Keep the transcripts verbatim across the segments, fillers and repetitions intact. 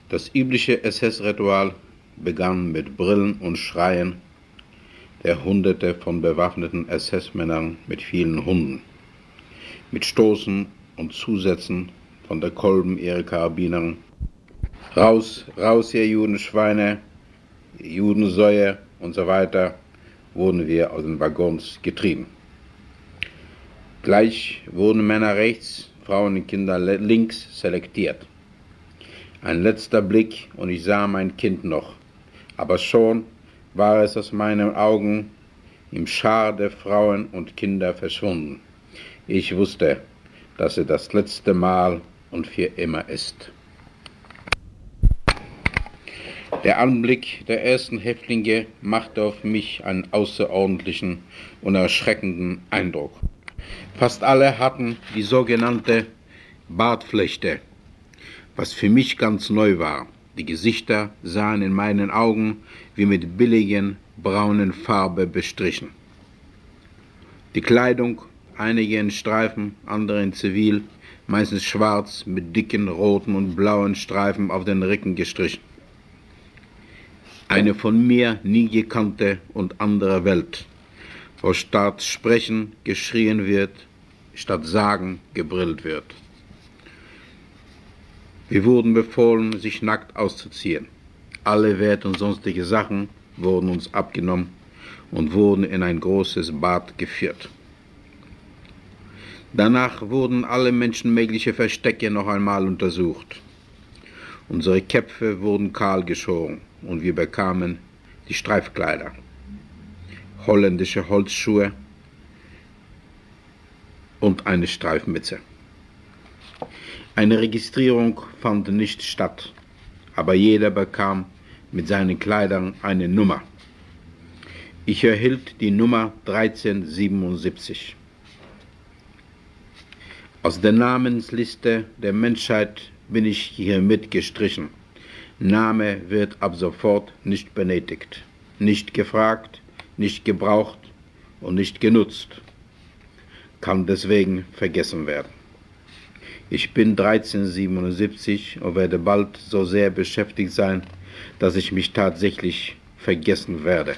Das übliche S S-Ritual begann mit Brillen und Schreien der Hunderte von bewaffneten S S-Männern mit vielen Hunden, mit Stoßen und Zusätzen von der Kolben ihrer Karabiner. Raus, raus, ihr Judenschweine, Judensäue und so weiter, wurden wir aus den Waggons getrieben. Gleich wurden Männer rechts, Frauen und Kinder links selektiert. Ein letzter Blick und ich sah mein Kind noch, aber schon war es aus meinen Augen im Schar der Frauen und Kinder verschwunden. Ich wusste, dass es das letzte Mal und für immer ist. Der Anblick der ersten Häftlinge machte auf mich einen außerordentlichen und erschreckenden Eindruck. Fast alle hatten die sogenannte Bartflechte, was für mich ganz neu war. Die Gesichter sahen in meinen Augen wie mit billigen braunen Farbe bestrichen. Die Kleidung, einige in Streifen, andere in Zivil, meistens schwarz mit dicken roten und blauen Streifen auf den Rücken gestrichen. Eine von mir nie gekannte und andere Welt, wo statt Sprechen geschrien wird, statt Sagen gebrillt wird. Wir wurden befohlen, sich nackt auszuziehen. Alle Werte und sonstige Sachen wurden uns abgenommen und wurden in ein großes Bad geführt. Danach wurden alle menschenmögliche Verstecke noch einmal untersucht. Unsere Köpfe wurden kahl geschoren und wir bekamen die Streifkleider, holländische Holzschuhe und eine Streifmütze. Eine Registrierung fand nicht statt, aber jeder bekam mit seinen Kleidern eine Nummer. Ich erhielt die Nummer dreizehn siebenundsiebzig. Aus der Namensliste der Menschheit bin ich hiermit gestrichen. Name wird ab sofort nicht benötigt, nicht gefragt, nicht gebraucht und nicht genutzt, kann deswegen vergessen werden. Ich bin dreizehn siebenundsiebzig und werde bald so sehr beschäftigt sein, dass ich mich tatsächlich vergessen werde.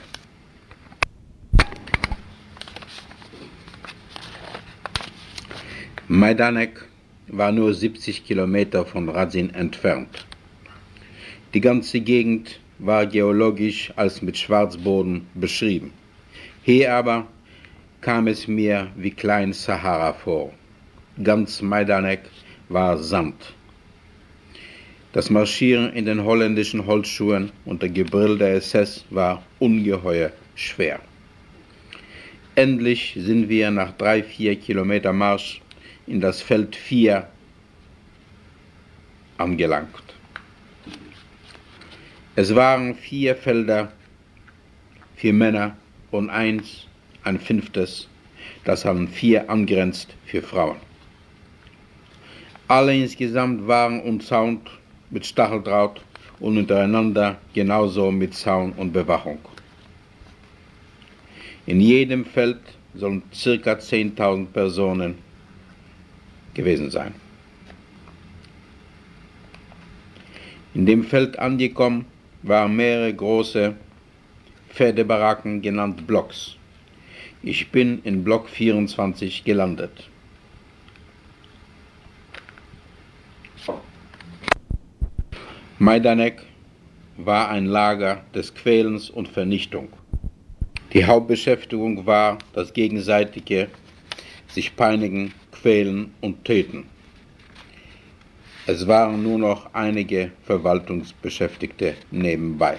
Majdanek war nur siebzig Kilometer von Radzin entfernt. Die ganze Gegend war geologisch als mit Schwarzboden beschrieben. Hier aber kam es mir wie Klein-Sahara vor. Ganz Majdanek war Sand. Das Marschieren in den holländischen Holzschuhen und der Gebrüll der S S war ungeheuer schwer. Endlich sind wir nach drei, vier Kilometer Marsch in das Feld vier angelangt. Es waren vier Felder, vier Männer und eins, ein fünftes, das an vier angrenzt für Frauen. Alle insgesamt waren umzaunt mit Stacheldraht und untereinander genauso mit Zaun und Bewachung. In jedem Feld sollen ca. zehntausend Personen gewesen sein. In dem Feld angekommen waren mehrere große Pferdebaracken, genannt Blocks. Ich bin in Block vierundzwanzig gelandet. Majdanek war ein Lager des Quälens und Vernichtung. Die Hauptbeschäftigung war das gegenseitige sich peinigen, quälen und töten. Es waren nur noch einige Verwaltungsbeschäftigte nebenbei.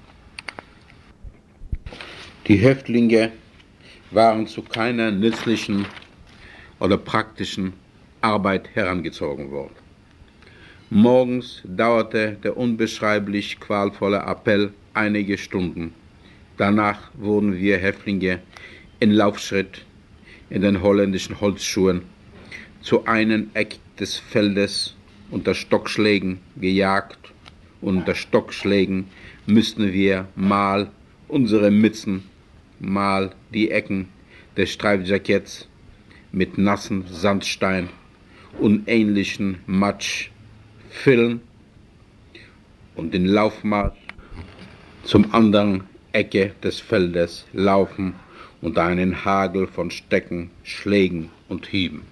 Die Häftlinge waren zu keiner nützlichen oder praktischen Arbeit herangezogen worden. Morgens dauerte der unbeschreiblich qualvolle Appell einige Stunden. Danach wurden wir Häftlinge in Laufschritt in den holländischen Holzschuhen zu einem Eck des Feldes unter Stockschlägen gejagt und unter Stockschlägen müssten wir mal unsere Mützen, mal die Ecken des Streifjacketts mit nassen Sandstein und ähnlichen Matsch füllen und den Laufmarsch zum anderen Ecke des Feldes laufen unter einen Hagel von Stecken, Schlägen und Hieben.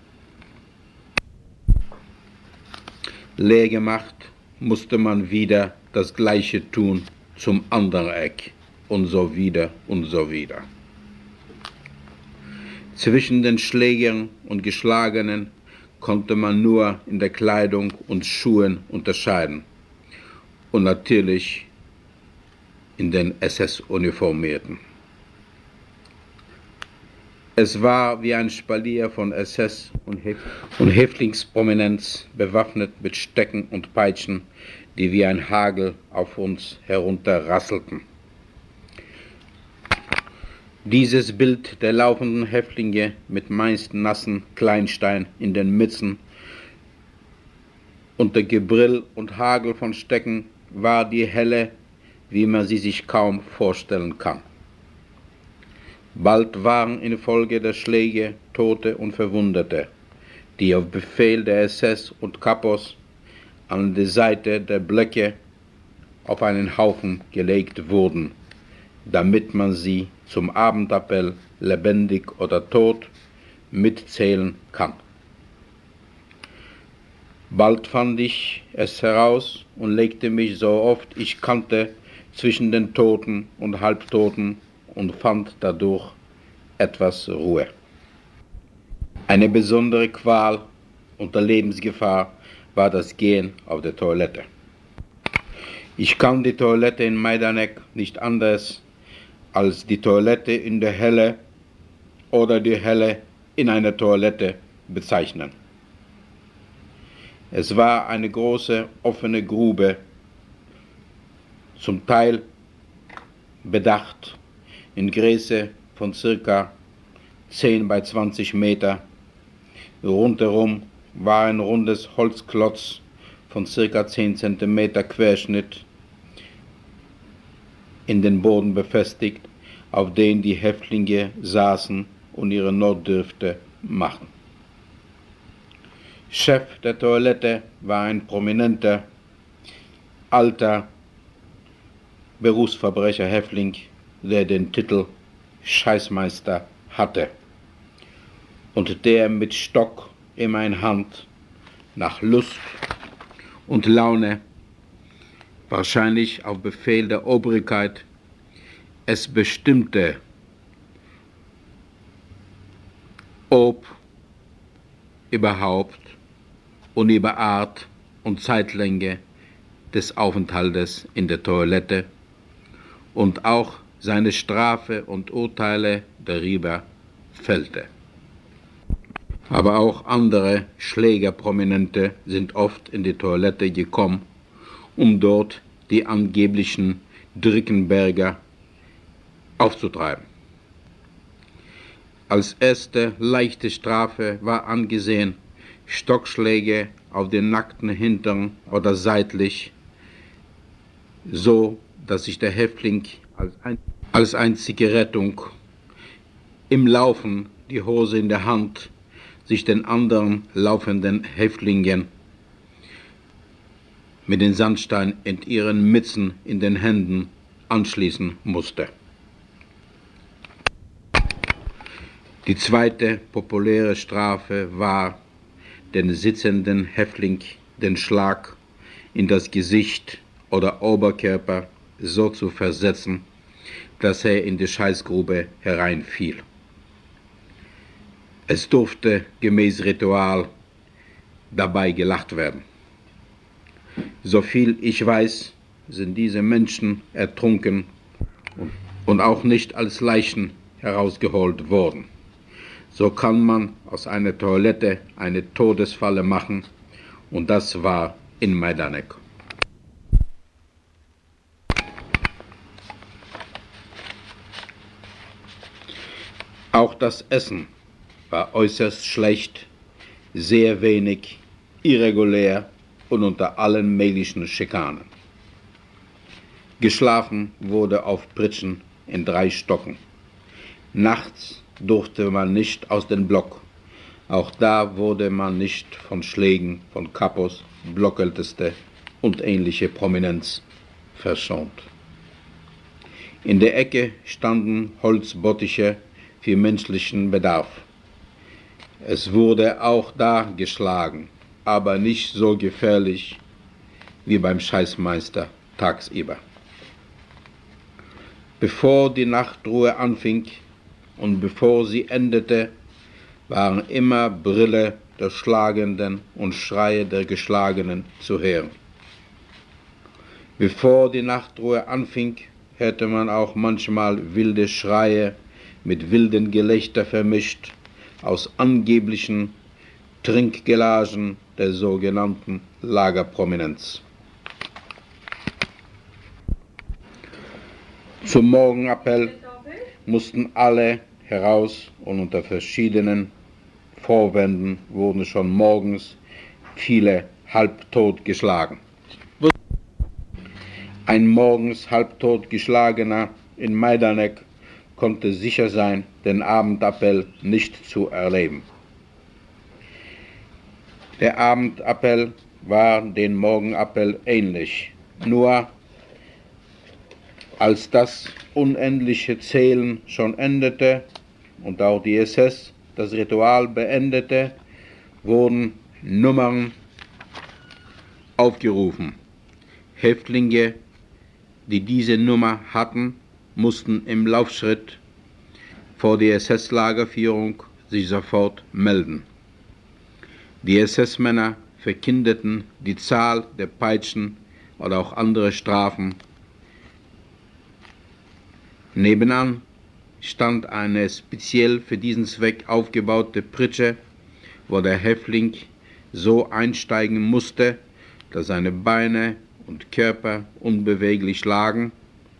Leer gemacht musste man wieder das Gleiche tun zum anderen Eck und so wieder und so wieder. Zwischen den Schlägern und Geschlagenen konnte man nur in der Kleidung und Schuhen unterscheiden und natürlich in den S S-Uniformierten. Es war wie ein Spalier von S S und, Häf- und Häftlingsprominenz, bewaffnet mit Stecken und Peitschen, die wie ein Hagel auf uns herunterrasselten. Dieses Bild der laufenden Häftlinge mit meist nassen Kleinstein in den Mützen unter Gebrüll und Hagel von Stecken war die Hölle, wie man sie sich kaum vorstellen kann. Bald waren infolge der Schläge Tote und Verwundete, die auf Befehl der S S und Kapos an die Seite der Blöcke auf einen Haufen gelegt wurden, damit man sie zum Abendappell lebendig oder tot mitzählen kann. Bald fand ich es heraus und legte mich so oft ich konnte zwischen den Toten und Halbtoten und fand dadurch etwas Ruhe. Eine besondere Qual unter Lebensgefahr war das Gehen auf der Toilette. Ich kann die Toilette in Majdanek nicht anders als die Toilette in der Hölle oder die Hölle in einer Toilette bezeichnen. Es war eine große offene Grube, zum Teil bedacht in Größe von circa zehn bei zwanzig Meter. Rundherum war ein rundes Holzklotz von circa zehn Zentimeter Querschnitt in den Boden befestigt, auf den die Häftlinge saßen und ihre Notdürfte machten. Chef der Toilette war ein prominenter, alter Berufsverbrecher-Häftling, der den Titel Scheißmeister hatte und der mit Stock immer in Hand nach Lust und Laune, wahrscheinlich auf Befehl der Obrigkeit, es bestimmte, ob überhaupt und über Art und Zeitlänge des Aufenthaltes in der Toilette und auch seine Strafe und Urteile darüber fällte. Aber auch andere Schlägerprominente sind oft in die Toilette gekommen, um dort die angeblichen Drickenberger aufzutreiben. Als erste leichte Strafe war angesehen Stockschläge auf den nackten Hintern oder seitlich, so dass sich der Häftling als, ein, als einzige Rettung im Laufen, die Hose in der Hand, sich den anderen laufenden Häftlingen mit den Sandstein in ihren Mützen in den Händen anschließen musste. Die zweite populäre Strafe war, den sitzenden Häftling den Schlag in das Gesicht oder Oberkörper so zu versetzen, dass er in die Scheißgrube hereinfiel. Es durfte gemäß Ritual dabei gelacht werden. Soviel ich weiß, sind diese Menschen ertrunken und auch nicht als Leichen herausgeholt worden. So kann man aus einer Toilette eine Todesfalle machen, und das war in Majdanek. Auch das Essen war äußerst schlecht, sehr wenig, irregulär und unter allen möglichen Schikanen. Geschlafen wurde auf Pritschen in drei Stocken. Nachts durfte man nicht aus dem Block. Auch da wurde man nicht von Schlägen von Kapos, Blockälteste und ähnliche Prominenz verschont. In der Ecke standen Holzbottiche für menschlichen Bedarf. Es wurde auch da geschlagen, aber nicht so gefährlich wie beim Scheißmeister tagsüber. Bevor die Nachtruhe anfing und bevor sie endete, waren immer Brille der Schlagenden und Schreie der Geschlagenen zu hören. Bevor die Nachtruhe anfing, hörte man auch manchmal wilde Schreie mit wilden Gelächter vermischt aus angeblichen Trinkgelagen der sogenannten Lagerprominenz. Zum Morgenappell mussten alle heraus und unter verschiedenen Vorwänden wurden schon morgens viele halbtot geschlagen. Ein morgens halbtot geschlagener in Majdanek konnte sicher sein, den Abendappell nicht zu erleben. Der Abendappell war dem Morgenappell ähnlich, nur als das unendliche Zählen schon endete und auch die S S das Ritual beendete, wurden Nummern aufgerufen. Häftlinge, die diese Nummer hatten, mussten im Laufschritt vor die S S-Lagerführung sich sofort melden. Die S S-Männer verkündeten die Zahl der Peitschen oder auch andere Strafen. Nebenan stand eine speziell für diesen Zweck aufgebaute Pritsche, wo der Häftling so einsteigen musste, dass seine Beine und Körper unbeweglich lagen.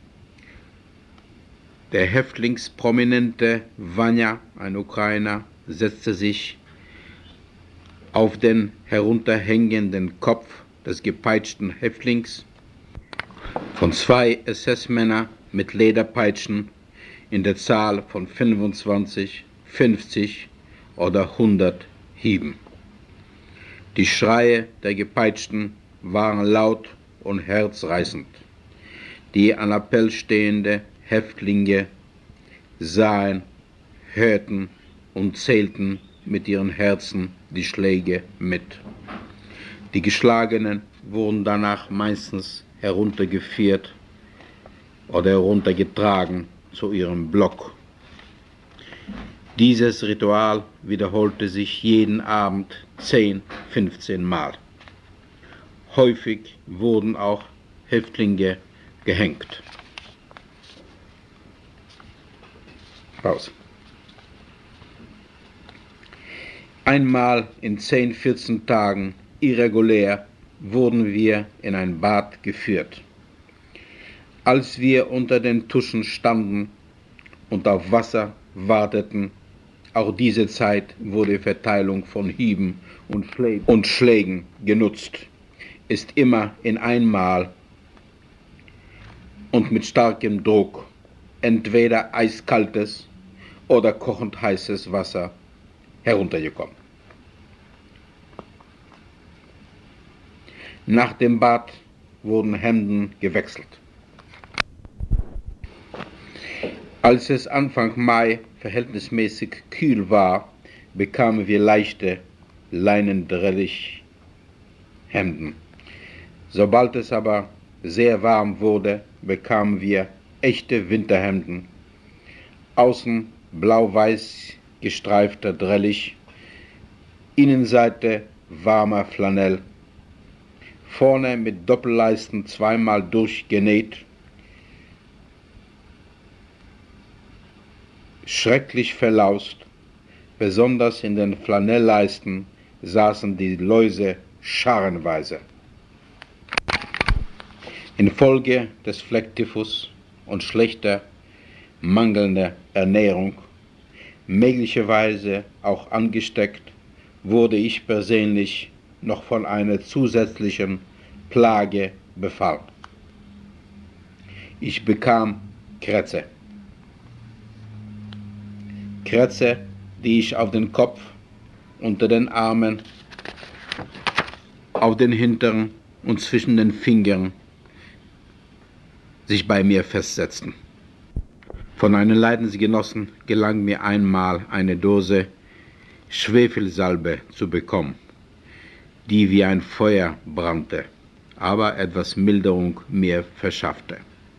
Der Häftlingsprominente Vanya, ein Ukrainer, setzte sich auf den herunterhängenden Kopf des gepeitschten Häftlings. Von zwei S S-Männern mit Lederpeitschen in der Zahl von fünfundzwanzig, fünfzig oder hundert Hieben. Die Schreie der Gepeitschten waren laut und herzreißend. Die an Appell stehende Häftlinge sahen, hörten und zählten mit ihren Herzen die Schläge mit. Die Geschlagenen wurden danach meistens heruntergeführt oder heruntergetragen zu ihrem Block. Dieses Ritual wiederholte sich jeden Abend zehn, fünfzehn Mal. Häufig wurden auch Häftlinge gehängt. Pause. Einmal in zehn, vierzehn Tagen irregulär wurden wir in ein Bad geführt. Als wir unter den Tuschen standen und auf Wasser warteten, auch diese Zeit wurde Verteilung von Hieben und Schlägen, und Schlägen genutzt, ist immer in einmal und mit starkem Druck entweder eiskaltes oder kochend heißes Wasser heruntergekommen. Nach dem Bad wurden Hemden gewechselt. Als es Anfang Mai verhältnismäßig kühl war, bekamen wir leichte Leinendrillich-Hemden. Sobald es aber sehr warm wurde, bekamen wir echte Winterhemden. Außen blau-weiß gestreifter Drillich, Innenseite warmer Flanell, vorne mit Doppelleisten zweimal durchgenäht, schrecklich verlaust, besonders in den Flanellleisten saßen die Läuse scharenweise. Infolge des Flecktyphus und schlechter, mangelnder Ernährung, möglicherweise auch angesteckt, wurde ich persönlich noch von einer zusätzlichen Plage befallen. Ich bekam Krätze. Krätze, die ich auf den Kopf, unter den Armen, auf den Hintern und zwischen den Fingern sich bei mir festsetzten. Von einem Leidensgenossen gelang mir einmal eine Dose Schwefelsalbe zu bekommen, die wie ein Feuer brannte, aber etwas Milderung mir verschaffte.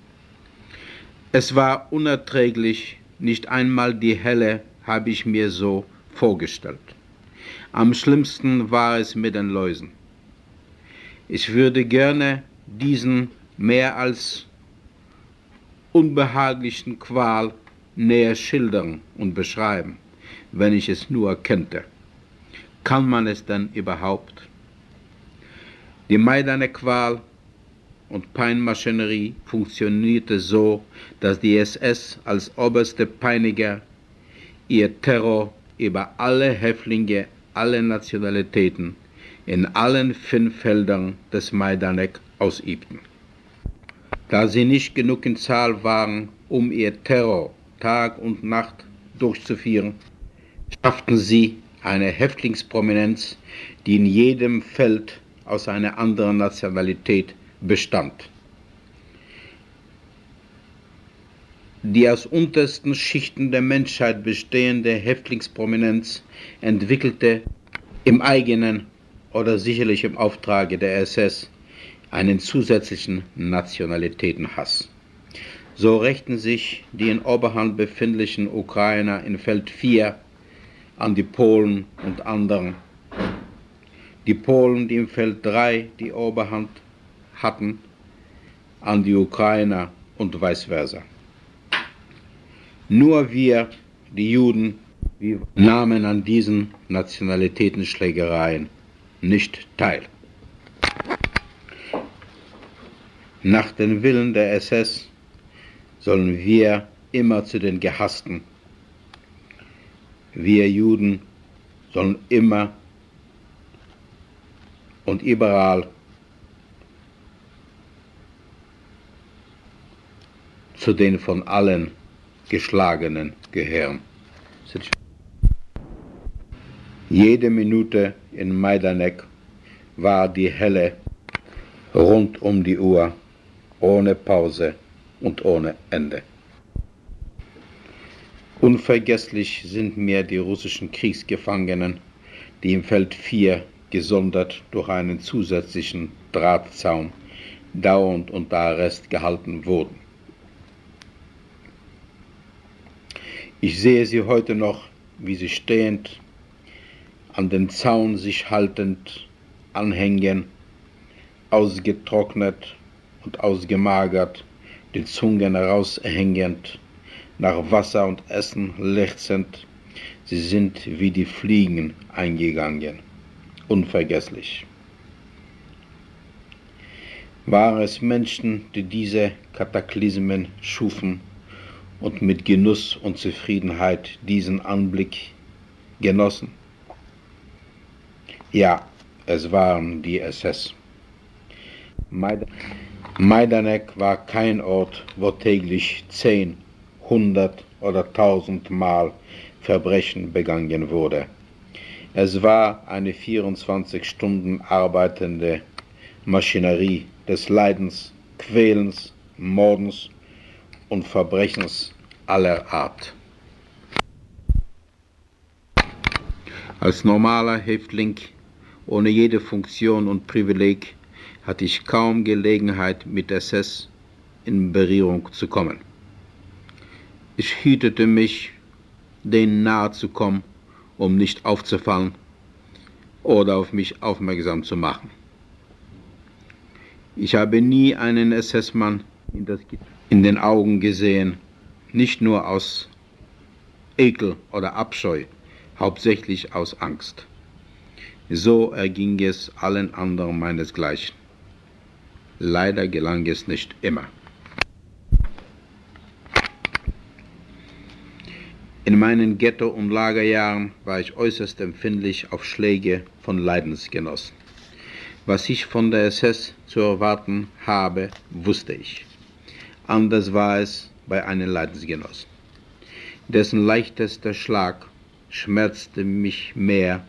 Es war unerträglich, nicht einmal die Hölle habe ich mir so vorgestellt. Am schlimmsten war es mit den Läusen. Ich würde gerne diesen mehr als unbehaglichen Qual näher schildern und beschreiben, wenn ich es nur könnte. Kann man es denn überhaupt? Die Maidane Qual und Peinmaschinerie funktionierte so, dass die S S als oberste Peiniger ihr Terror über alle Häftlinge, alle Nationalitäten in allen fünf Feldern des Majdanek ausübten. Da sie nicht genug in Zahl waren, um ihr Terror Tag und Nacht durchzuführen, schafften sie eine Häftlingsprominenz, die in jedem Feld aus einer anderen Nationalität bestand. Die aus untersten Schichten der Menschheit bestehende Häftlingsprominenz entwickelte im eigenen oder sicherlich im Auftrage der S S einen zusätzlichen Nationalitätenhass. So rächten sich die in Oberhand befindlichen Ukrainer in Feld vier an die Polen und anderen. Die Polen, die im Feld drei die Oberhand hatten, an die Ukrainer und vice versa. Nur wir, die Juden, wir nahmen an diesen Nationalitätenschlägereien nicht teil. Nach dem Willen der S S sollen wir immer zu den Gehassten. Wir Juden sollen immer und überall zu den von allen Geschlagenen gehören. Jede Minute in Majdanek war die Hölle rund um die Uhr, ohne Pause und ohne Ende. Unvergesslich sind mir die russischen Kriegsgefangenen, die im Feld vier gesondert durch einen zusätzlichen Drahtzaun dauernd unter Arrest gehalten wurden. Ich sehe sie heute noch, wie sie stehend, an den Zaun sich haltend, anhängen, ausgetrocknet und ausgemagert, die Zungen heraushängend, nach Wasser und Essen lechzend. Sie sind wie die Fliegen eingegangen. Unvergesslich. Waren es Menschen, die diese Kataklysmen schufen und mit Genuss und Zufriedenheit diesen Anblick genossen? Ja, es waren die S S. Majdanek war kein Ort, wo täglich zehn, hundert oder tausend Mal Verbrechen begangen wurde. Es war eine vierundzwanzig Stunden arbeitende Maschinerie des Leidens, Quälens, Mordens und Verbrechens aller Art. Als normaler Häftling, ohne jede Funktion und Privileg, hatte ich kaum Gelegenheit, mit S S in Berührung zu kommen. Ich hütete mich, denen nahe zu kommen, um nicht aufzufallen oder auf mich aufmerksam zu machen. Ich habe nie einen S S-Mann in, das, in den Augen gesehen, nicht nur aus Ekel oder Abscheu, hauptsächlich aus Angst. So erging es allen anderen meinesgleichen. Leider gelang es nicht immer. In meinen Ghetto- und Lagerjahren war ich äußerst empfindlich auf Schläge von Leidensgenossen. Was ich von der S S zu erwarten habe, wusste ich. Anders war es bei einem Leidensgenossen. Dessen leichtester Schlag schmerzte mich mehr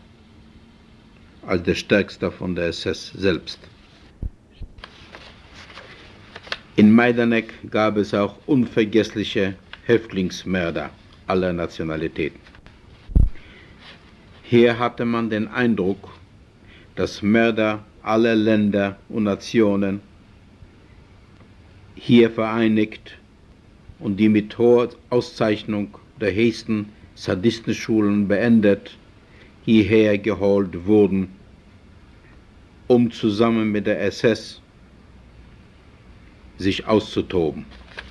als der stärkste von der S S selbst. In Majdanek gab es auch unvergessliche Häftlingsmörder aller Nationalitäten. Hier hatte man den Eindruck, dass Mörder aller Länder und Nationen hier vereinigt und die mit hoher Auszeichnung der höchsten Sadistenschulen beendet, hierher geholt wurden, um zusammen mit der S S sich auszutoben.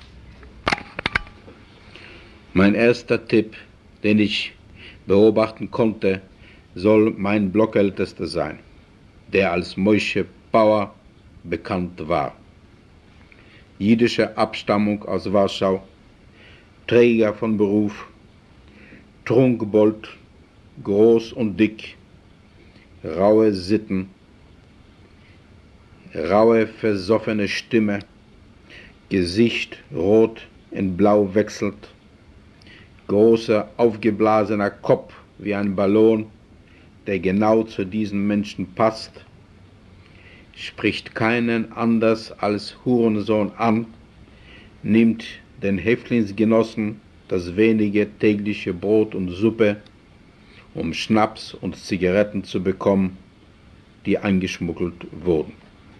Mein erster Tipp, den ich beobachten konnte, soll mein Blockältester sein, der als Moshe Bauer bekannt war. Jüdische Abstammung aus Warschau, Träger von Beruf, Trunkbold, groß und dick, raue Sitten, raue, versoffene Stimme, Gesicht rot in blau wechselt, großer, aufgeblasener Kopf wie ein Ballon, der genau zu diesen Menschen passt, spricht keinen anders als Hurensohn an, nimmt den Häftlingsgenossen das wenige tägliche Brot und Suppe, um Schnaps und Zigaretten zu bekommen, die eingeschmuggelt wurden.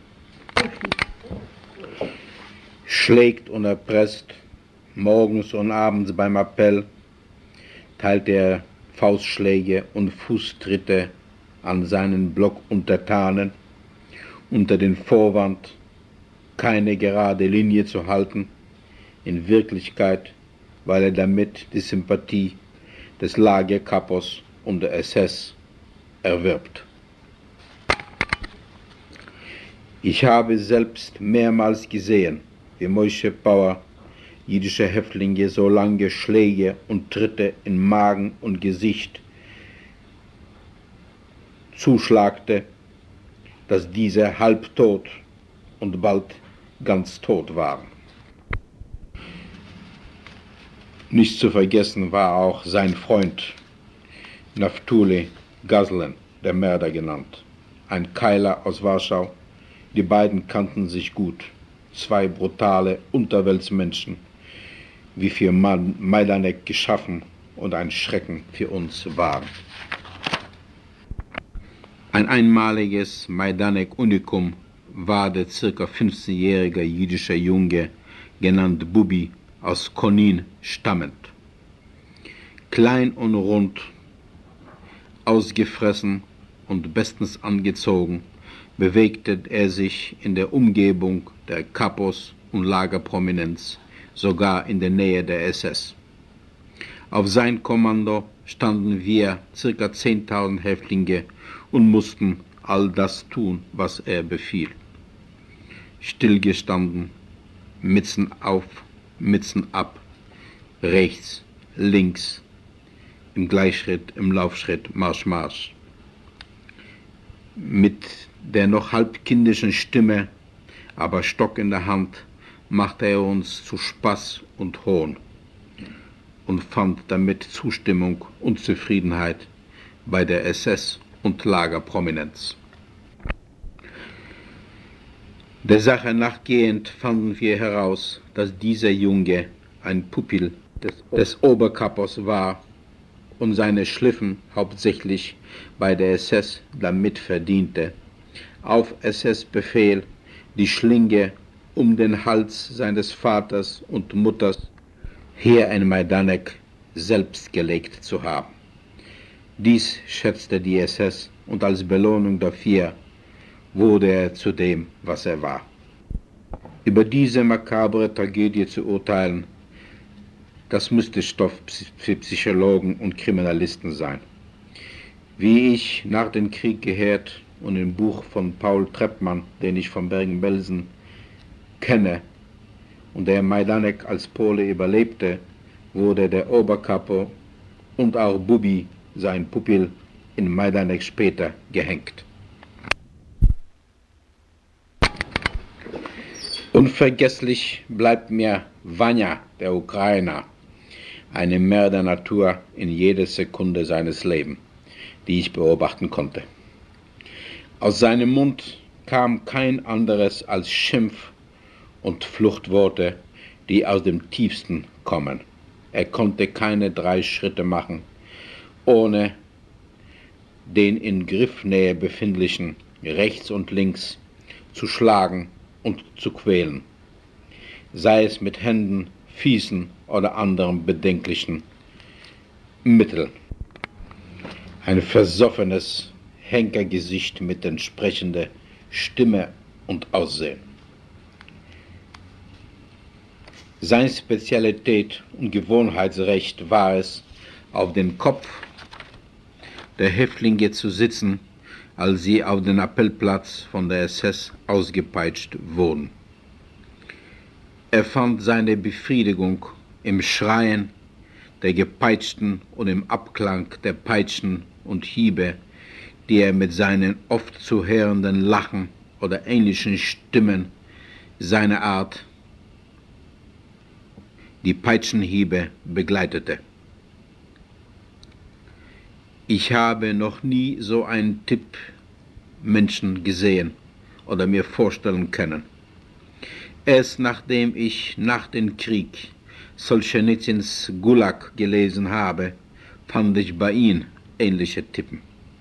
Schlägt und erpresst, morgens und abends beim Appell, teilt er Faustschläge und Fußtritte an seinen Blockuntertanen, unter den Vorwand, keine gerade Linie zu halten, in Wirklichkeit, weil er damit die Sympathie des Lagerkapos und der S S erwirbt. Ich habe selbst mehrmals gesehen, wie Moshe Bauer jüdische Häftlinge so lange Schläge und Tritte in Magen und Gesicht zuschlagte, dass diese halbtot und bald ganz tot waren. Nicht zu vergessen war auch sein Freund Naftuli Gazlan, der Mörder genannt, ein Keiler aus Warschau. Die beiden kannten sich gut, zwei brutale Unterweltsmenschen, wie für Majdanek geschaffen und ein Schrecken für uns waren. Ein einmaliges Majdanek-Unikum war der circa fünfzehnjährige jüdische Junge, genannt Bubi, aus Konin stammend. Klein und rund, ausgefressen und bestens angezogen, bewegte er sich in der Umgebung der Kapos und Lagerprominenz, sogar in der Nähe der S S. Auf sein Kommando standen wir ca. zehntausend Häftlinge und mussten all das tun, was er befiel. Stillgestanden, Mützen auf, Mützen ab, rechts, links, im Gleichschritt, im Laufschritt, Marsch, Marsch. Mit der noch halb kindischen Stimme, aber Stock in der Hand, machte er uns zu Spaß und Hohn und fand damit Zustimmung und Zufriedenheit bei der S S und Lagerprominenz. Der Sache nachgehend fanden wir heraus, dass dieser Junge ein Pupil des, des Oberkapos war und seine Schliffen hauptsächlich bei der S S damit verdiente, auf S S-Befehl die Schlinge um den Hals seines Vaters und Mutters hier in Majdanek selbst gelegt zu haben. Dies schätzte die S S und als Belohnung dafür wurde er zu dem, was er war. Über diese makabre Tragödie zu urteilen, das müsste Stoff für Psychologen und Kriminalisten sein. Wie ich nach dem Krieg gehört und im Buch von Paul Treppmann, den ich von Bergen-Belsen kenne und der Majdanek als Pole überlebte, wurde der Oberkapo und auch Bubi, sein Pupil, in Majdanek später gehängt. Unvergesslich bleibt mir Vanya, der Ukrainer, eine Mördernatur in jeder Sekunde seines Lebens, die ich beobachten konnte. Aus seinem Mund kam kein anderes als Schimpf und Fluchtworte, die aus dem Tiefsten kommen. Er konnte keine drei Schritte machen, ohne den in Griffnähe befindlichen rechts und links zu schlagen und zu quälen, sei es mit Händen, Füßen oder anderen bedenklichen Mitteln. Ein versoffenes Henkergesicht mit entsprechender Stimme und Aussehen. Seine Spezialität und Gewohnheitsrecht war es, auf dem Kopf der Häftlinge zu sitzen, als sie auf den Appellplatz von der S S ausgepeitscht wurden. Er fand seine Befriedigung im Schreien der Gepeitschten und im Abklang der Peitschen und Hiebe, die er mit seinen oft zu hörenden Lachen oder ähnlichen Stimmen seiner Art, die Peitschenhiebe, begleitete. Ich habe noch nie so einen Typ Menschen gesehen oder mir vorstellen können. Erst nachdem ich nach dem Krieg Solschenitsyns Gulag gelesen habe, fand ich bei ihm ähnliche Typen.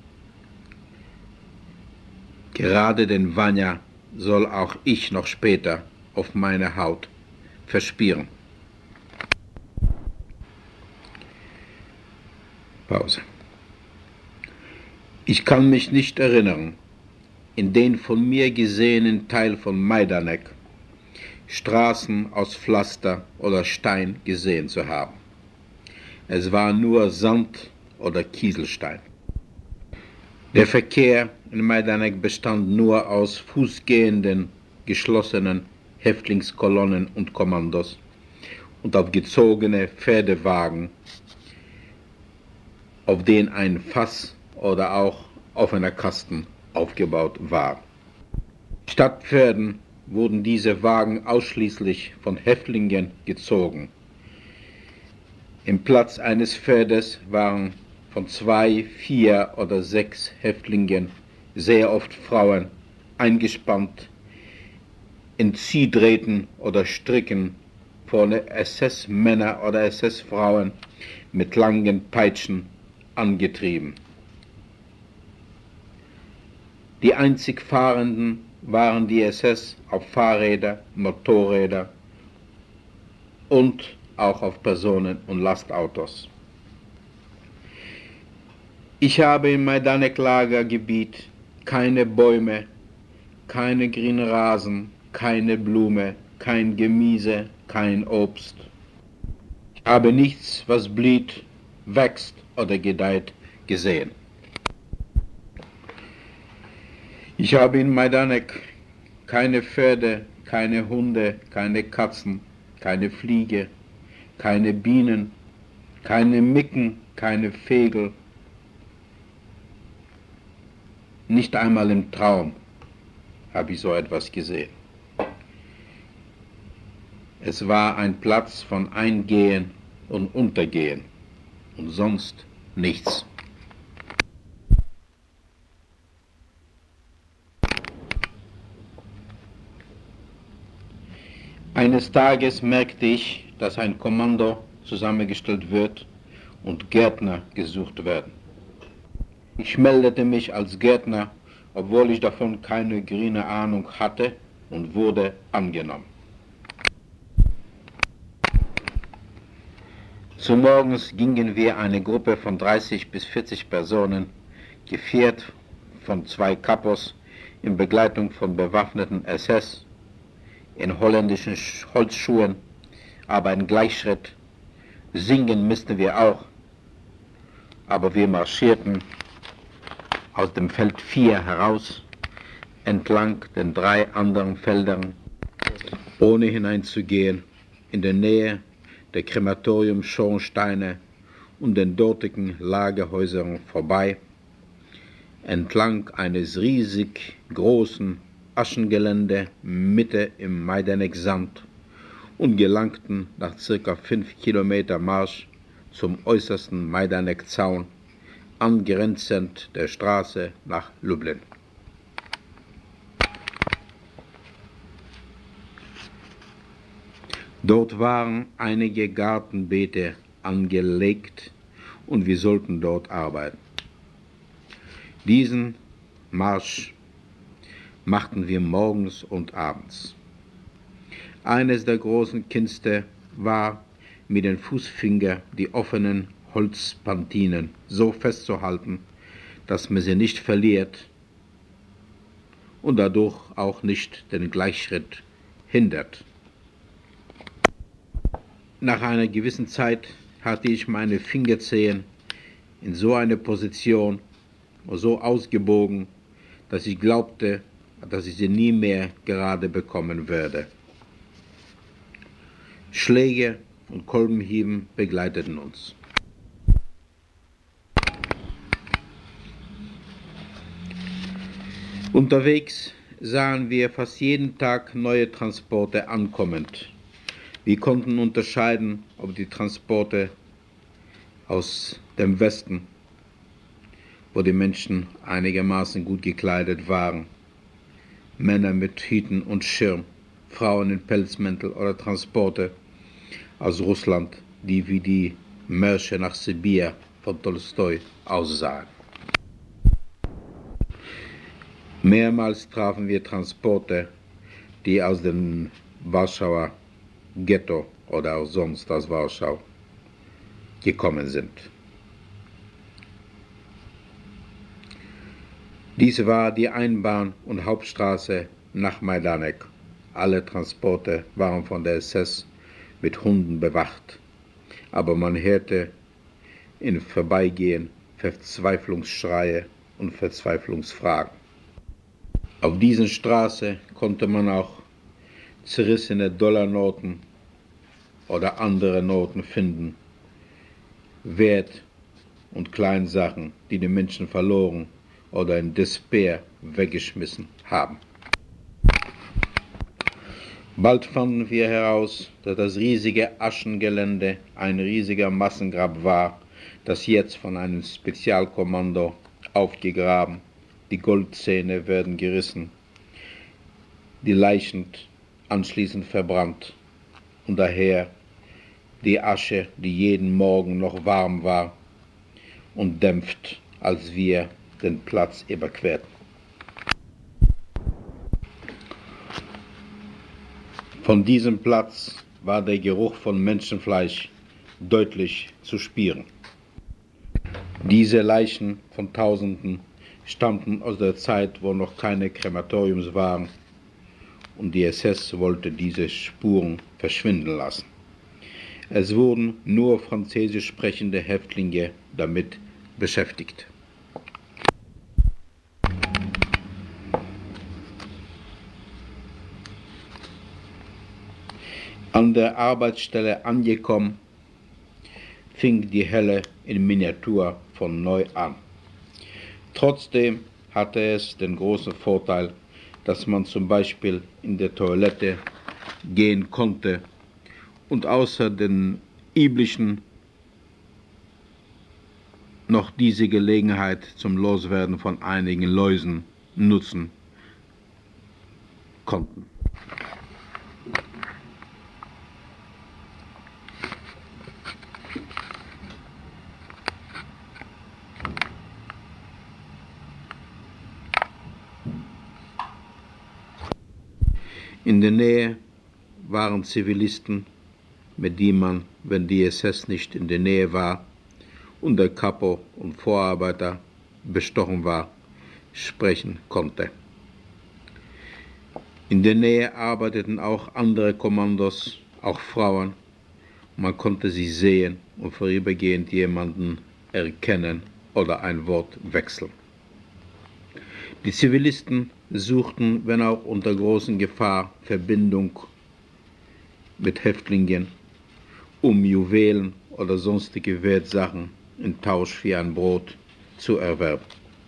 Gerade den Vanya soll auch ich noch später auf meiner Haut verspüren. Pause. Ich kann mich nicht erinnern, in den von mir gesehenen Teil von Majdanek Straßen aus Pflaster oder Stein gesehen zu haben. Es war nur Sand oder Kieselstein. Der Verkehr in Majdanek bestand nur aus fußgehenden, geschlossenen Häftlingskolonnen und Kommandos und auf gezogene Pferdewagen, auf denen ein Fass oder auch offener Kasten aufgebaut war. Statt Pferden wurden diese Wagen ausschließlich von Häftlingen gezogen. Im Platz eines Pferdes waren von zwei, vier oder sechs Häftlingen, sehr oft Frauen, eingespannt in Ziehdrähten oder Stricken vorne S S-Männer oder S S-Frauen mit langen Peitschen angetrieben. Die einzig Fahrenden waren die S S auf Fahrräder, Motorräder und auch auf Personen- und Lastautos. Ich habe im Majdanek-Lagergebiet keine Bäume, keine grünen Rasen, keine Blume, kein Gemüse, kein Obst. Ich habe nichts, was blüht, wächst oder gedeiht, gesehen. Ich habe in Majdanek keine Pferde, keine Hunde, keine Katzen, keine Fliege, keine Bienen, keine Mücken, keine Vögel. Nicht einmal im Traum habe ich so etwas gesehen. Es war ein Platz von Eingehen und Untergehen und sonst nichts. Eines Tages merkte ich, dass ein Kommando zusammengestellt wird und Gärtner gesucht werden. Ich meldete mich als Gärtner, obwohl ich davon keine geringe Ahnung hatte, und wurde angenommen. Zumorgens gingen wir eine Gruppe von dreißig bis vierzig Personen, geführt von zwei Kapos in Begleitung von bewaffneten S S, in holländischen Holzschuhen, aber in Gleichschritt. Singen müssten wir auch, aber wir marschierten aus dem Feld vier heraus, entlang den drei anderen Feldern, ohne hineinzugehen, in der Nähe der Krematorium-Schornsteine und den dortigen Lagerhäusern vorbei, entlang eines riesig großen Aschengelände Mitte im Majdanek-Sand und gelangten nach circa fünf Kilometer Marsch zum äußersten Majdanek-Zaun, angrenzend der Straße nach Lublin. Dort waren einige Gartenbeete angelegt und wir sollten dort arbeiten. Diesen Marsch machten wir morgens und abends. Eines der großen Künste war, mit den Fußfingern die offenen Holzpantinen so festzuhalten, dass man sie nicht verliert und dadurch auch nicht den Gleichschritt hindert. Nach einer gewissen Zeit hatte ich meine Fingerzehen in so eine Position, so ausgebogen, dass ich glaubte, dass ich sie nie mehr gerade bekommen werde. Schläge und Kolbenhieben begleiteten uns. Unterwegs sahen wir fast jeden Tag neue Transporte ankommend. Wir konnten unterscheiden, ob die Transporte aus dem Westen, wo die Menschen einigermaßen gut gekleidet waren, Männer mit Hüten und Schirm, Frauen in Pelzmäntel oder Transporte aus Russland, die wie die Märsche nach Sibir von Tolstoi aussahen. Mehrmals trafen wir Transporte, die aus dem Warschauer Ghetto oder auch sonst aus Warschau gekommen sind. Dies war die Einbahn- und Hauptstraße nach Majdanek. Alle Transporte waren von der S S mit Hunden bewacht, aber man hörte im Vorbeigehen Verzweiflungsschreie und Verzweiflungsfragen. Auf dieser Straße konnte man auch zerrissene Dollarnoten oder andere Noten finden, Wert- und Kleinsachen, die die Menschen verloren oder in Despair weggeschmissen haben. Bald fanden wir heraus, dass das riesige Aschengelände ein riesiger Massengrab war, das jetzt von einem Spezialkommando aufgegraben. Die Goldzähne werden gerissen, die Leichen anschließend verbrannt und daher die Asche, die jeden Morgen noch warm war und dämpft, als wir den Platz überquerten. Von diesem Platz war der Geruch von Menschenfleisch deutlich zu spüren. Diese Leichen von Tausenden stammten aus der Zeit, wo noch keine Krematoriums waren und die S S wollte diese Spuren verschwinden lassen. Es wurden nur französisch sprechende Häftlinge damit beschäftigt. An der Arbeitsstelle angekommen, fing die Hölle in Miniatur von neu an. Trotzdem hatte es den großen Vorteil, dass man zum Beispiel in der Toilette gehen konnte und außer den üblichen noch diese Gelegenheit zum Loswerden von einigen Läusen nutzen konnten. In der Nähe waren Zivilisten, mit denen man, wenn die S S nicht in der Nähe war und der Kapo und Vorarbeiter bestochen war, sprechen konnte. In der Nähe arbeiteten auch andere Kommandos, auch Frauen. Man konnte sie sehen und vorübergehend jemanden erkennen oder ein Wort wechseln. Die Zivilisten suchten, wenn auch unter großer Gefahr, Verbindung mit Häftlingen, um Juwelen oder sonstige Wertsachen in Tausch für ein Brot zu erwerben.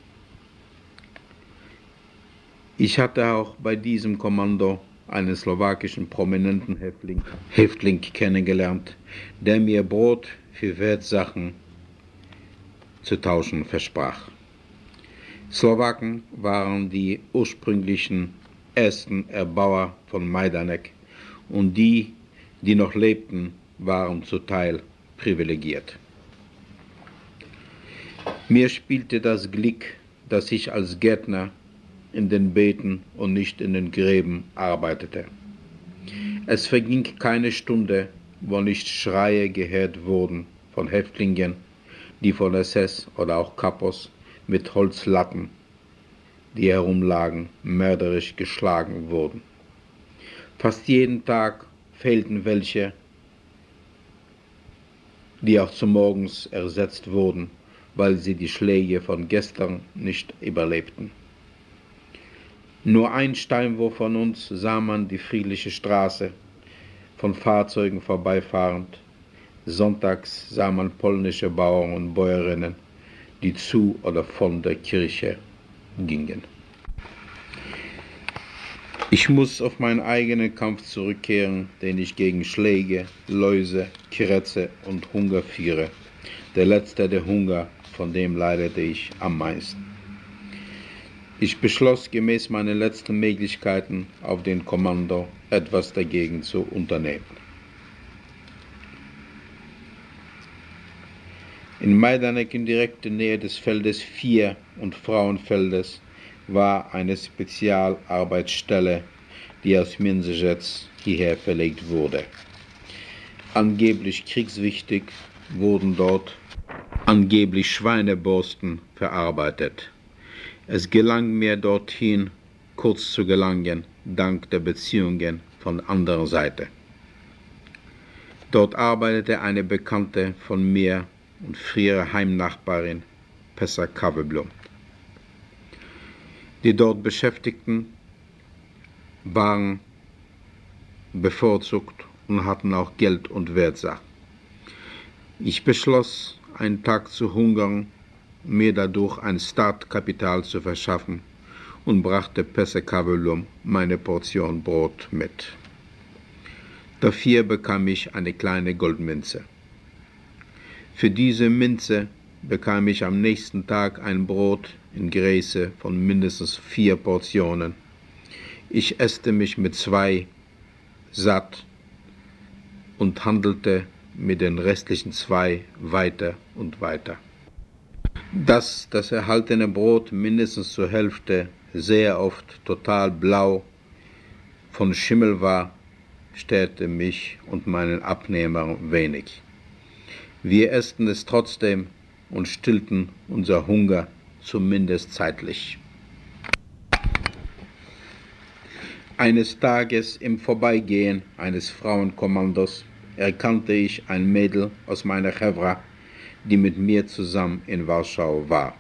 Ich hatte auch bei diesem Kommando einen slowakischen prominenten Häftling, Häftling kennengelernt, der mir Brot für Wertsachen zu tauschen versprach. Slowaken waren die ursprünglichen ersten Erbauer von Majdanek und die, die noch lebten, waren zuteil privilegiert. Mir spielte das Glück, dass ich als Gärtner in den Beeten und nicht in den Gräben arbeitete. Es verging keine Stunde, wo nicht Schreie gehört wurden von Häftlingen, die von S S oder auch Kapos mit Holzlatten, die herumlagen, mörderisch geschlagen wurden. Fast jeden Tag fehlten welche, die auch zu morgens ersetzt wurden, weil sie die Schläge von gestern nicht überlebten. Nur ein Steinwurf von uns sah man die friedliche Straße, von Fahrzeugen vorbeifahrend. Sonntags sah man polnische Bauern und Bäuerinnen, die zu oder von der Kirche gingen. Ich muss auf meinen eigenen Kampf zurückkehren, den ich gegen Schläge, Läuse, Krätze und Hunger führe. Der letzte, der Hunger, von dem leidete ich am meisten. Ich beschloss gemäß meinen letzten Möglichkeiten auf den Kommando etwas dagegen zu unternehmen. In Majdanek in direkter Nähe des Feldes vier und Frauenfeldes war eine Spezialarbeitsstelle, die aus Minsejetz hierher verlegt wurde. Angeblich kriegswichtig wurden dort angeblich Schweineborsten verarbeitet. Es gelang mir dorthin, kurz zu gelangen, dank der Beziehungen von anderer Seite. Dort arbeitete eine Bekannte von mir und frühere Heimnachbarin, Pessa Kaveblum. Die dort Beschäftigten waren bevorzugt und hatten auch Geld und Wertsachen. Ich beschloss, einen Tag zu hungern, mir dadurch ein Startkapital zu verschaffen und brachte Pessa Kaveblum meine Portion Brot mit. Dafür bekam ich eine kleine Goldmünze. Für diese Münze bekam ich am nächsten Tag ein Brot in Größe von mindestens vier Portionen. Ich äste mich mit zwei satt und handelte mit den restlichen zwei weiter und weiter. Dass das erhaltene Brot mindestens zur Hälfte, sehr oft total blau von Schimmel war, störte mich und meinen Abnehmer wenig. Wir essten es trotzdem und stillten unser Hunger, zumindest zeitlich. Eines Tages im Vorbeigehen eines Frauenkommandos erkannte ich ein Mädel aus meiner Chevra, die mit mir zusammen in Warschau war.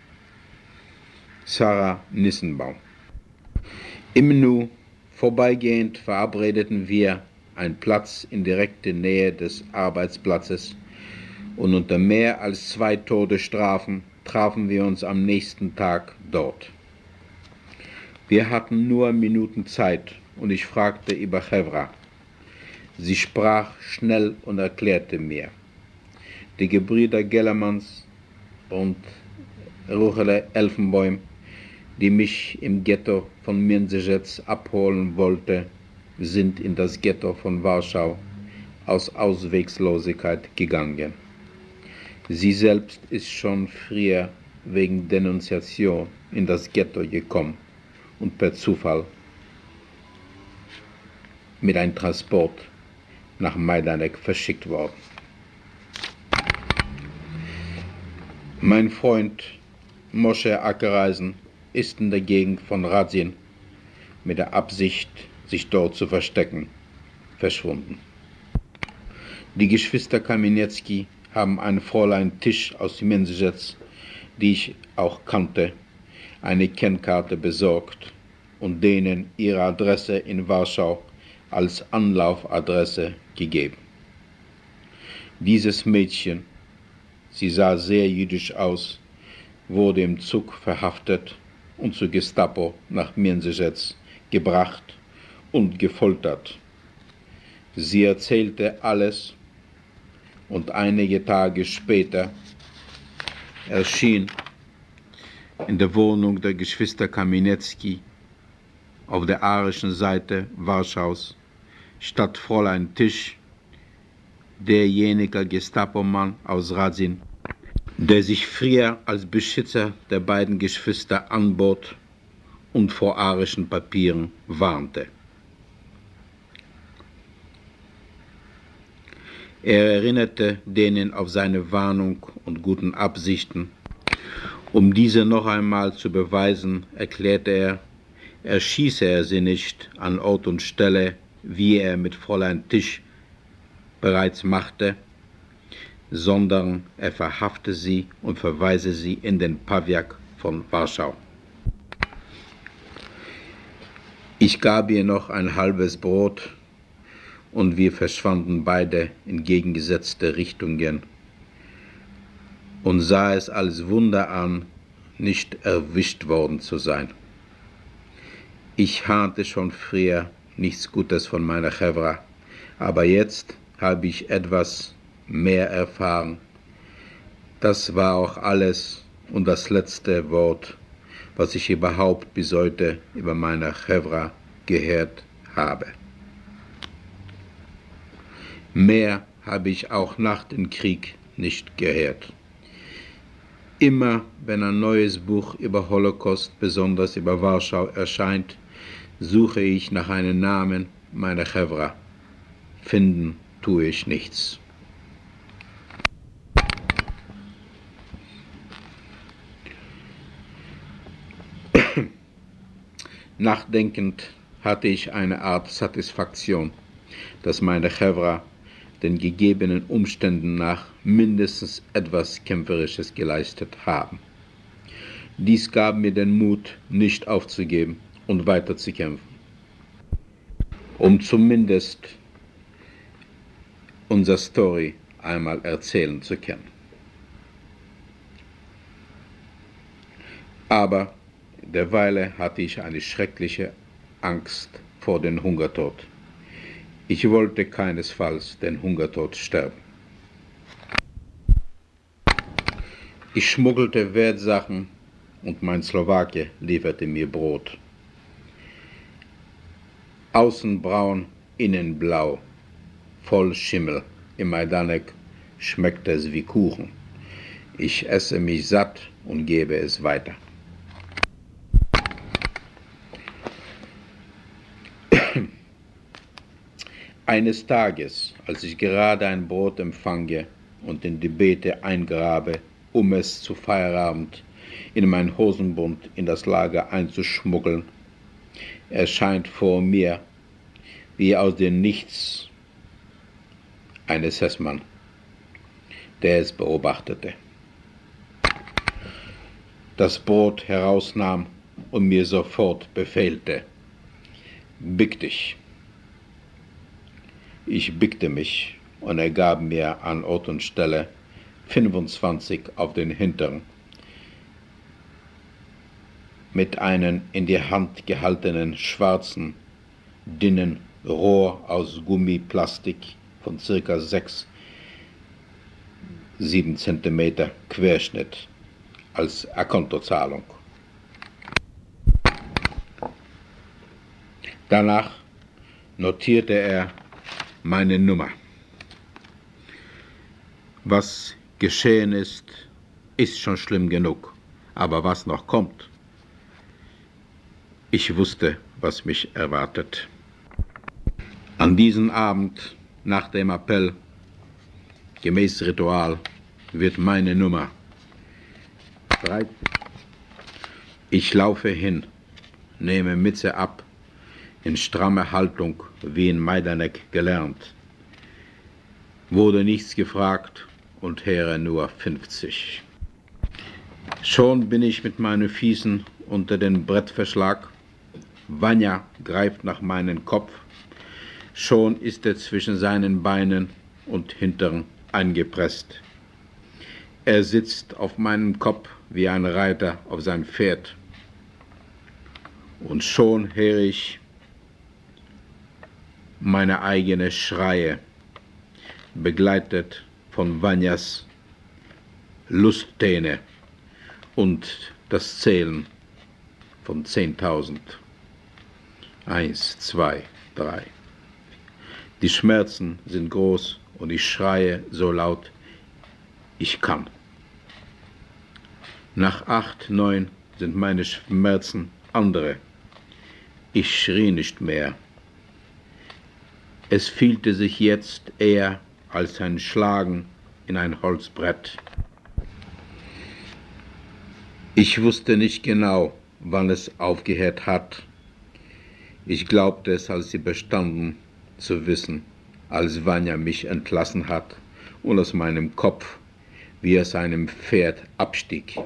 Sarah Nissenbaum. Im Nu vorbeigehend verabredeten wir einen Platz in direkter Nähe des Arbeitsplatzes und unter mehr als zwei Todesstrafen trafen wir uns am nächsten Tag dort. Wir hatten nur Minuten Zeit und ich fragte über Chevra. Sie sprach schnell und erklärte mir. Die Gebrüder Gellermanns und Ruchele Elfenbeum, die mich im Ghetto von Minsejetz abholen wollte, sind in das Ghetto von Warschau aus Auswegslosigkeit gegangen. Sie selbst ist schon früher wegen Denunziation in das Ghetto gekommen und per Zufall mit einem Transport nach Majdanek verschickt worden. Mein Freund Moshe Ackereisen ist in der Gegend von Radzin mit der Absicht, sich dort zu verstecken, verschwunden. Die Geschwister Kaminetzki haben ein Fräulein Tisch aus Minsejetz, die ich auch kannte, eine Kennkarte besorgt und denen ihre Adresse in Warschau als Anlaufadresse gegeben. Dieses Mädchen, sie sah sehr jüdisch aus, wurde im Zug verhaftet und zur Gestapo nach Minsejetz gebracht und gefoltert. Sie erzählte alles und einige Tage später erschien in der Wohnung der Geschwister Kaminetzki auf der arischen Seite Warschaus statt Fräulein Tisch derjenige Gestapo-Mann aus Radzin, der sich früher als Beschützer der beiden Geschwister anbot und vor arischen Papieren warnte. Er erinnerte denen auf seine Warnung und guten Absichten. Um diese noch einmal zu beweisen, erklärte er, erschieße er sie nicht an Ort und Stelle, wie er mit Fräulein Tisch bereits machte, sondern er verhafte sie und verweise sie in den Pawiak von Warschau. Ich gab ihr noch ein halbes Brot und wir verschwanden beide in gegengesetzte Richtungen und sah es als Wunder an, nicht erwischt worden zu sein. Ich ahnte schon früher nichts Gutes von meiner Chevra, aber jetzt habe ich etwas mehr erfahren. Das war auch alles und das letzte Wort, was ich überhaupt bis heute über meine Chevra gehört habe. Mehr habe ich auch nach dem Krieg nicht gehört. Immer wenn ein neues Buch über Holocaust, besonders über Warschau, erscheint, suche ich nach einem Namen meiner Chevra. Finden tue ich nichts. Nachdenkend hatte ich eine Art Satisfaktion, dass meine Chevra den gegebenen Umständen nach mindestens etwas Kämpferisches geleistet haben. Dies gab mir den Mut, nicht aufzugeben und weiterzukämpfen, um zumindest unsere Story einmal erzählen zu können. Aber derweil hatte ich eine schreckliche Angst vor dem Hungertod. Ich wollte keinesfalls den Hungertod sterben. Ich schmuggelte Wertsachen und mein Slowake lieferte mir Brot. Außen braun, innen blau, voll Schimmel. Im Majdanek schmeckte es wie Kuchen. Ich esse mich satt und gebe es weiter. Eines Tages, als ich gerade ein Brot empfange und in die Beete eingrabe, um es zu Feierabend in mein Hosenbund in das Lager einzuschmuggeln, erscheint vor mir, wie aus dem Nichts, ein S S-Mann, der es beobachtete, das Brot herausnahm und mir sofort befehlte: Bück dich. Ich bückte mich und er gab mir an Ort und Stelle fünfundzwanzig auf den Hintern mit einem in die Hand gehaltenen schwarzen, dünnen Rohr aus Gummiplastik von circa sechs, sieben Zentimeter Querschnitt als Akontozahlung. Danach notierte er meine Nummer. Was geschehen ist, ist schon schlimm genug, aber was noch kommt, ich wusste, was mich erwartet. An diesem Abend, nach dem Appell, gemäß Ritual, wird meine Nummer dreizehn. Ich laufe hin, nehme Mütze ab, in strammer Haltung, wie in Majdanek gelernt. Wurde nichts gefragt und höre nur fünfzig. Schon bin ich mit meinen Füßen unter den Brettverschlag. Vanya greift nach meinem Kopf. Schon ist er zwischen seinen Beinen und Hintern eingepresst. Er sitzt auf meinem Kopf wie ein Reiter auf sein Pferd. Und schon höre ich meine eigenen Schreie, begleitet von Vanyas Lusttöne und das Zählen von zehntausend. Eins, zwei, drei. Die Schmerzen sind groß und ich schreie so laut ich kann. Nach acht, neun sind meine Schmerzen andere. Ich schrie nicht mehr. Es fühlte sich jetzt eher als ein Schlagen in ein Holzbrett. Ich wusste nicht genau, wann es aufgehört hat. Ich glaubte es, als sie bestanden zu wissen, als Vanya mich entlassen hat und aus meinem Kopf wie aus einem Pferd abstieg.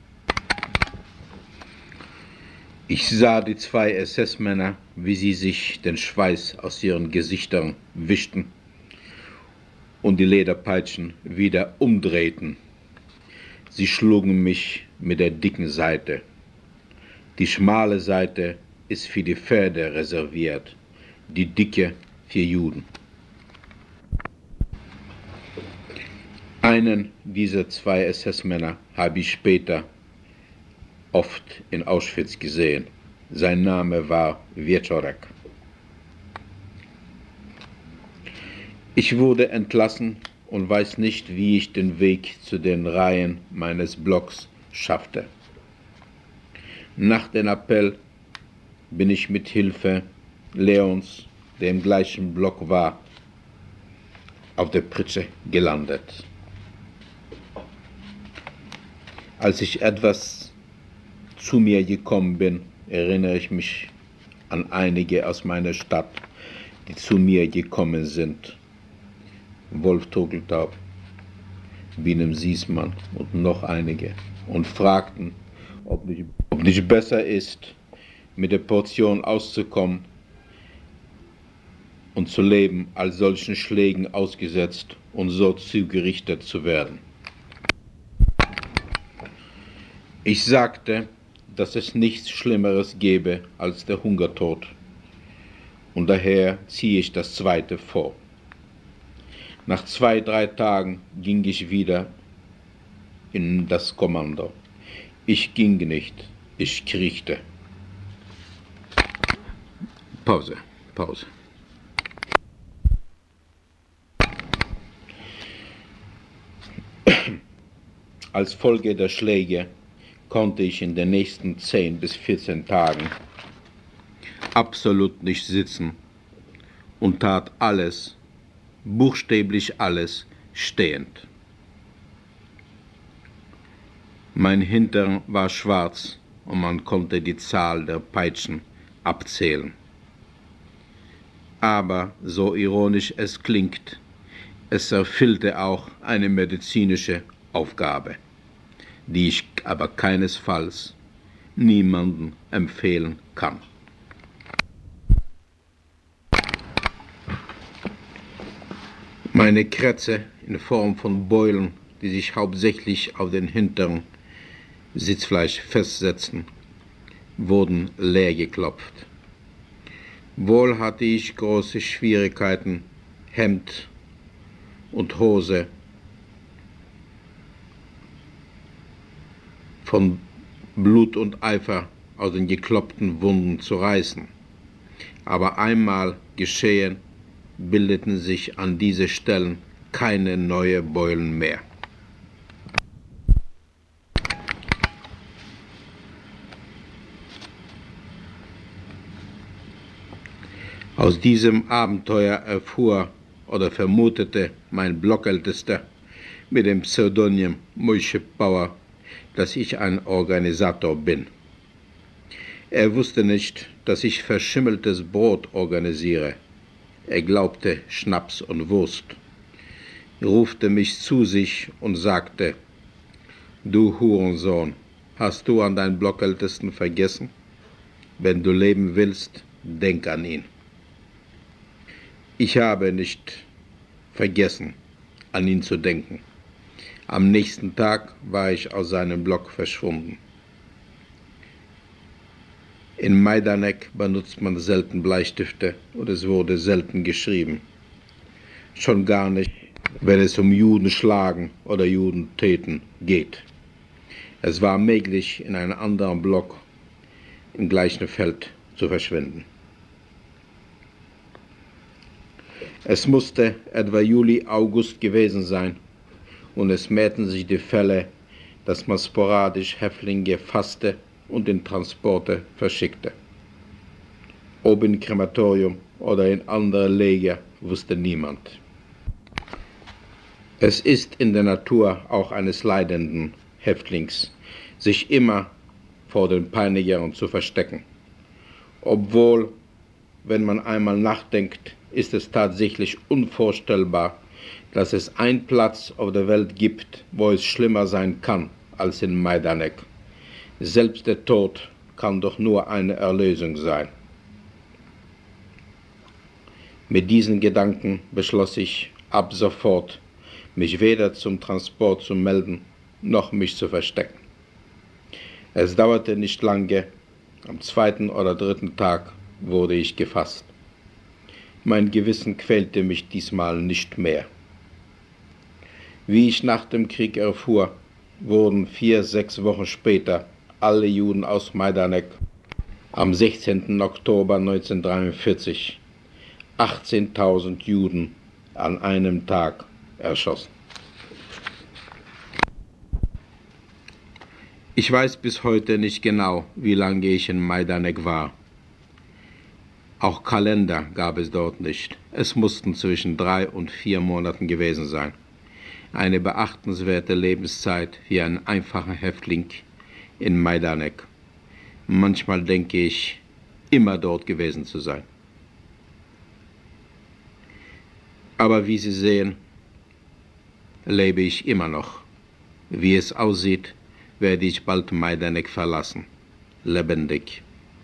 Ich sah die zwei S S-Männer, wie sie sich den Schweiß aus ihren Gesichtern wischten und die Lederpeitschen wieder umdrehten. Sie schlugen mich mit der dicken Seite. Die schmale Seite ist für die Pferde reserviert, die dicke für Juden. Einen dieser zwei S S-Männer habe ich später oft in Auschwitz gesehen. Sein Name war Wieczorek. Ich wurde entlassen und weiß nicht, wie ich den Weg zu den Reihen meines Blocks schaffte. Nach dem Appell bin ich mit Hilfe Leons, der im gleichen Block war, auf der Pritsche gelandet. Als ich etwas zu mir gekommen bin, erinnere ich mich an einige aus meiner Stadt, die zu mir gekommen sind. Wolf Turteltaub, Binem Siesmann und noch einige und fragten, ob nicht, ob nicht besser ist, mit der Portion auszukommen und zu leben, als solchen Schlägen ausgesetzt und so zugerichtet zu werden. Ich sagte, dass es nichts Schlimmeres gäbe als der Hungertod, und daher ziehe ich das zweite vor. Nach zwei, drei Tagen ging ich wieder in das Kommando. Ich ging nicht, ich kriechte. Pause, Pause. Als Folge der Schläge konnte ich in den nächsten zehn bis vierzehn Tagen absolut nicht sitzen und tat alles, buchstäblich alles, stehend. Mein Hintern war schwarz und man konnte die Zahl der Peitschen abzählen. Aber, so ironisch es klingt, es erfüllte auch eine medizinische Aufgabe, die ich aber keinesfalls niemandem empfehlen kann. Meine Krätze in Form von Beulen, die sich hauptsächlich auf den hinteren Sitzfleisch festsetzten, wurden leer geklopft. Wohl hatte ich große Schwierigkeiten, Hemd und Hose von Blut und Eifer aus den gekloppten Wunden zu reißen. Aber einmal geschehen, bildeten sich an diese Stellen keine neuen Beulen mehr. Aus diesem Abenteuer erfuhr oder vermutete mein Blockältester mit dem Pseudonym Moshe Bauer, dass ich ein Organisator bin. Er wusste nicht, dass ich verschimmeltes Brot organisiere. Er glaubte Schnaps und Wurst, rufte mich zu sich und sagte, du Hurensohn, hast du an deinen Blockältesten vergessen? Wenn du leben willst, denk an ihn. Ich habe nicht vergessen, an ihn zu denken. Am nächsten Tag war ich aus seinem Block verschwunden. In Majdanek benutzt man selten Bleistifte und es wurde selten geschrieben. Schon gar nicht, wenn es um Juden schlagen oder Juden töten geht. Es war möglich, in einem anderen Block im gleichen Feld zu verschwinden. Es musste etwa Juli, August gewesen sein, und es mehrten sich die Fälle, dass man sporadisch Häftlinge fasste und in Transporte verschickte. Ob in Krematorium oder in andere Lager, wusste niemand. Es ist in der Natur auch eines leidenden Häftlings, sich immer vor den Peinigern zu verstecken. Obwohl, wenn man einmal nachdenkt, ist es tatsächlich unvorstellbar, dass es einen Platz auf der Welt gibt, wo es schlimmer sein kann als in Majdanek. Selbst der Tod kann doch nur eine Erlösung sein. Mit diesen Gedanken beschloss ich, ab sofort mich weder zum Transport zu melden, noch mich zu verstecken. Es dauerte nicht lange, am zweiten oder dritten Tag wurde ich gefasst. Mein Gewissen quälte mich diesmal nicht mehr. Wie ich nach dem Krieg erfuhr, wurden vier, sechs Wochen später alle Juden aus Majdanek am sechzehnten Oktober neunzehnhundertdreiundvierzig, achtzehntausend Juden an einem Tag erschossen. Ich weiß bis heute nicht genau, wie lange ich in Majdanek war. Auch Kalender gab es dort nicht. Es mussten zwischen drei und vier Monaten gewesen sein. Eine beachtenswerte Lebenszeit für einen einfachen Häftling in Majdanek. Manchmal denke ich, immer dort gewesen zu sein. Aber wie Sie sehen, lebe ich immer noch. Wie es aussieht, werde ich bald Majdanek verlassen. Lebendig.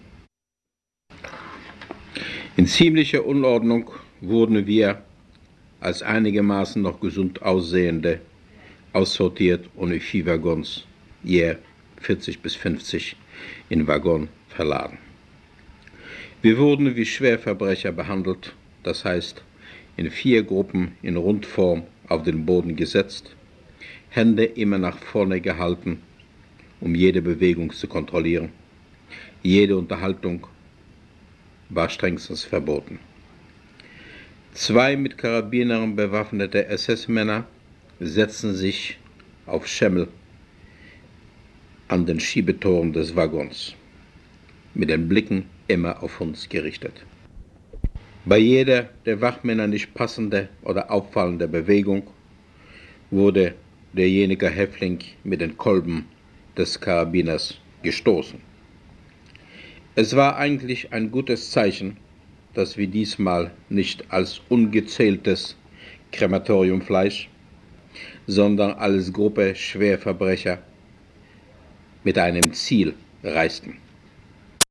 In ziemlicher Unordnung wurden wir als einigermaßen noch gesund aussehende aussortiert und in vier Waggons, je vierzig bis fünfzig, in Waggon verladen. Wir wurden wie Schwerverbrecher behandelt, das heißt in vier Gruppen in Rundform auf den Boden gesetzt, Hände immer nach vorne gehalten, um jede Bewegung zu kontrollieren. Jede Unterhaltung war strengstens verboten. Zwei mit Karabinern bewaffnete S S-Männer setzten sich auf Schemmel an den Schiebetoren des Waggons, mit den Blicken immer auf uns gerichtet. Bei jeder der Wachmänner nicht passende oder auffallende Bewegung wurde derjenige Häftling mit den Kolben des Karabiners gestoßen. Es war eigentlich ein gutes Zeichen, dass wir diesmal nicht als ungezähltes Krematoriumfleisch, sondern als Gruppe Schwerverbrecher mit einem Ziel reisten.